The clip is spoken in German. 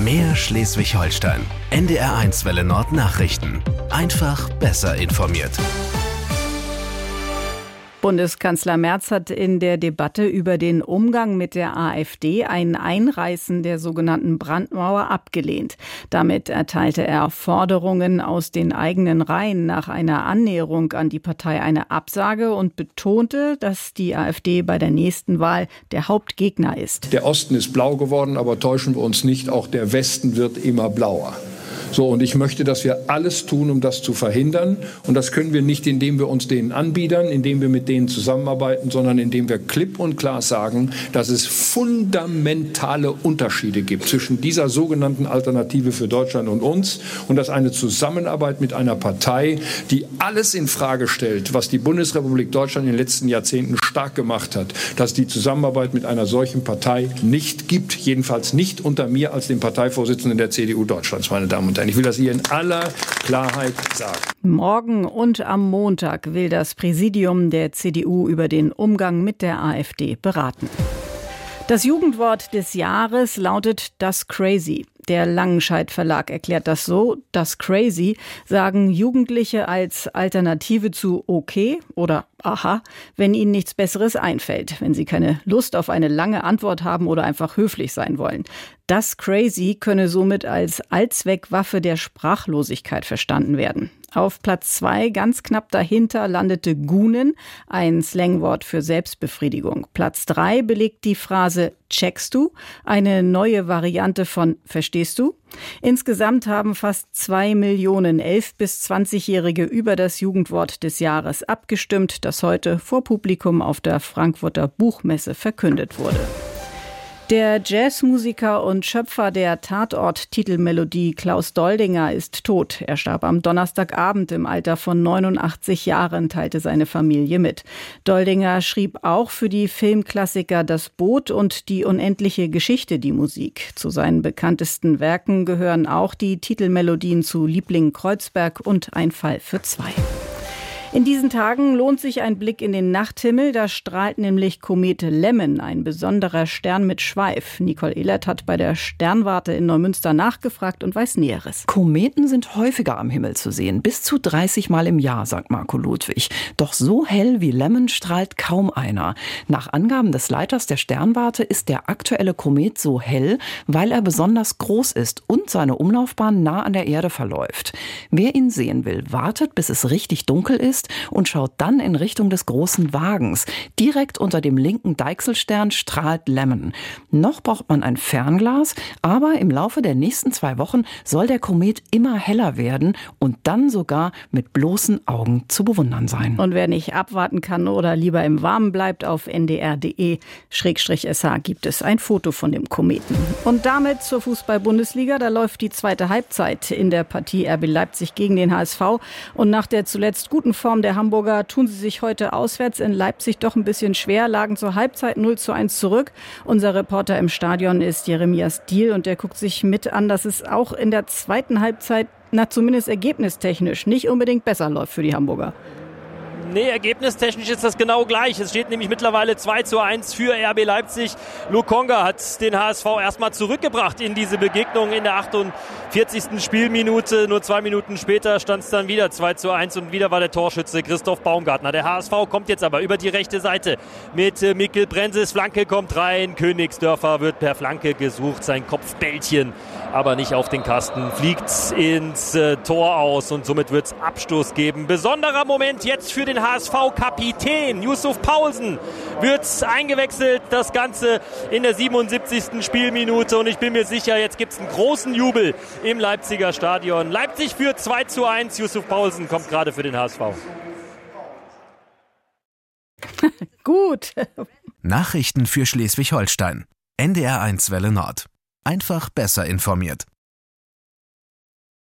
Mehr Schleswig-Holstein. NDR1 Welle Nord Nachrichten. Einfach besser informiert. Bundeskanzler Merz hat in der Debatte über den Umgang mit der AfD ein Einreißen der sogenannten Brandmauer abgelehnt. Damit erteilte er Forderungen aus den eigenen Reihen nach einer Annäherung an die Partei eine Absage und betonte, dass die AfD bei der nächsten Wahl der Hauptgegner ist. Der Osten ist blau geworden, aber täuschen wir uns nicht, auch der Westen wird immer blauer. So, und ich möchte, dass wir alles tun, um das zu verhindern. Und das können wir nicht, indem wir uns denen anbiedern, indem wir mit denen zusammenarbeiten, sondern indem wir klipp und klar sagen, dass es fundamentale Unterschiede gibt zwischen dieser sogenannten Alternative für Deutschland und uns und dass eine Zusammenarbeit mit einer Partei, die alles in Frage stellt, was die Bundesrepublik Deutschland in den letzten Jahrzehnten stark gemacht hat, dass die Zusammenarbeit mit einer solchen Partei nicht gibt, jedenfalls nicht unter mir als dem Parteivorsitzenden der CDU Deutschlands, meine Damen und Herren. Ich will das hier in aller Klarheit sagen. Morgen und am Montag will das Präsidium der CDU über den Umgang mit der AfD beraten. Das Jugendwort des Jahres lautet das Crazy. Der Langenscheidt Verlag erklärt das so: Das Crazy sagen Jugendliche als Alternative zu okay oder aha, wenn ihnen nichts Besseres einfällt, wenn sie keine Lust auf eine lange Antwort haben oder einfach höflich sein wollen. Das Crazy könne somit als Allzweckwaffe der Sprachlosigkeit verstanden werden. Auf Platz 2, ganz knapp dahinter, landete Gunen, ein Slangwort für Selbstbefriedigung. Platz 3 belegt die Phrase checkst du, eine neue Variante von verstehst du? Insgesamt haben fast 2 Millionen 11- bis 20-Jährige über das Jugendwort des Jahres abgestimmt, das heute vor Publikum auf der Frankfurter Buchmesse verkündet wurde. Der Jazzmusiker und Schöpfer der Tatort-Titelmelodie Klaus Doldinger ist tot. Er starb am Donnerstagabend im Alter von 89 Jahren, teilte seine Familie mit. Doldinger schrieb auch für die Filmklassiker Das Boot und Die unendliche Geschichte die Musik. Zu seinen bekanntesten Werken gehören auch die Titelmelodien zu Liebling Kreuzberg und Ein Fall für zwei. In diesen Tagen lohnt sich ein Blick in den Nachthimmel. Da strahlt nämlich Komet Lemon, ein besonderer Stern mit Schweif. Nicole Ehlert hat bei der Sternwarte in Neumünster nachgefragt und weiß Näheres. Kometen sind häufiger am Himmel zu sehen, bis zu 30 Mal im Jahr, sagt Marco Ludwig. Doch so hell wie Lemon strahlt kaum einer. Nach Angaben des Leiters der Sternwarte ist der aktuelle Komet so hell, weil er besonders groß ist und seine Umlaufbahn nah an der Erde verläuft. Wer ihn sehen will, wartet, bis es richtig dunkel ist und schaut dann in Richtung des großen Wagens. Direkt unter dem linken Deichselstern strahlt Lemon. Noch braucht man ein Fernglas, aber im Laufe der nächsten 2 Wochen soll der Komet immer heller werden und dann sogar mit bloßen Augen zu bewundern sein. Und wer nicht abwarten kann oder lieber im Warmen bleibt, auf ndr.de/sh gibt es ein Foto von dem Kometen. Und damit zur Fußball-Bundesliga. Da läuft die zweite Halbzeit in der Partie RB Leipzig gegen den HSV. Und nach der zuletzt guten Form der Hamburger tun sie sich heute auswärts in Leipzig doch ein bisschen schwer, lagen zur Halbzeit 0:1 zurück. Unser Reporter im Stadion ist Jeremias Diehl und der guckt sich mit an, dass es auch in der zweiten Halbzeit, zumindest ergebnistechnisch, nicht unbedingt besser läuft für die Hamburger. Nee, ergebnistechnisch ist das genau gleich. Es steht nämlich mittlerweile 2:1 für RB Leipzig. Lokonga hat den HSV erstmal zurückgebracht in diese Begegnung in der 48. Spielminute. Nur 2 Minuten später stand es dann wieder 2:1 und wieder war der Torschütze Christoph Baumgartner. Der HSV kommt jetzt aber über die rechte Seite mit Mikkel Brenses. Flanke kommt rein. Königsdörfer wird per Flanke gesucht. Sein Kopfbällchen, aber nicht auf den Kasten. Fliegt ins Tor aus und somit wird es Abstoß geben. Besonderer Moment jetzt für den HSV-Kapitän Yusuf Paulsen wird eingewechselt, das Ganze in der 77. Spielminute und ich bin mir sicher, jetzt gibt es einen großen Jubel im Leipziger Stadion. Leipzig führt 2:1, Yusuf Paulsen kommt gerade für den HSV. Gut. Nachrichten für Schleswig-Holstein. NDR1 Welle Nord. Einfach besser informiert.